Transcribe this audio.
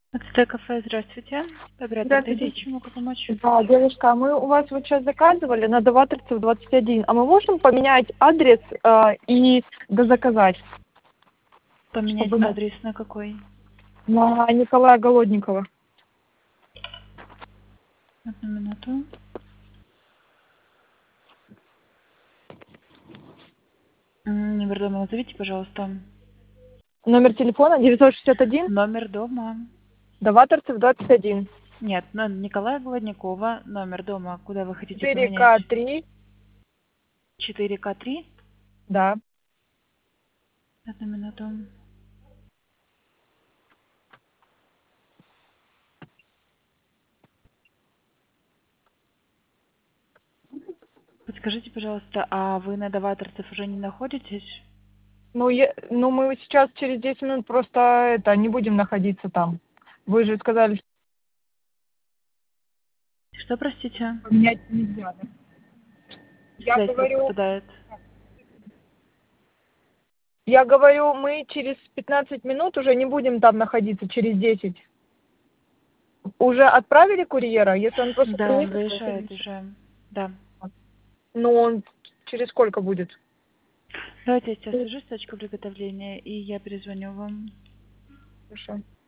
Это кафе, здравствуйте. Оператор Здравствуйте. Т10, могу помочь? Да, девушка, мы у вас вот сейчас заказывали на Доваторцев 21. А мы можем поменять адрес и дозаказать? Поменять Чтобы адрес на какой? на Николая Голодникова. Одну минуту. Номер дома назовите, пожалуйста. Номер телефона 961 Номер дома. Доваторцев 21. Нет, Николая Голодникова. Номер дома. Куда вы хотите поменять? 4К3. 4К3? Да. Одну минуту. Подскажите, пожалуйста, а вы на Доваторцев уже не находитесь? Ну, мы сейчас через 10 минут просто не будем находиться там. Вы же сказали, что Что, простите? поменять нельзя. Да? Я Связь говорю, пропадает. мы через 15 минут уже не будем там находиться, через 10. Уже отправили курьера? Если он просто Да, он приедет, выезжает уже. Да. ну он через сколько будет? Давайте я сейчас свяжусь с точкой приготовления, и я перезвоню вам. Хорошо.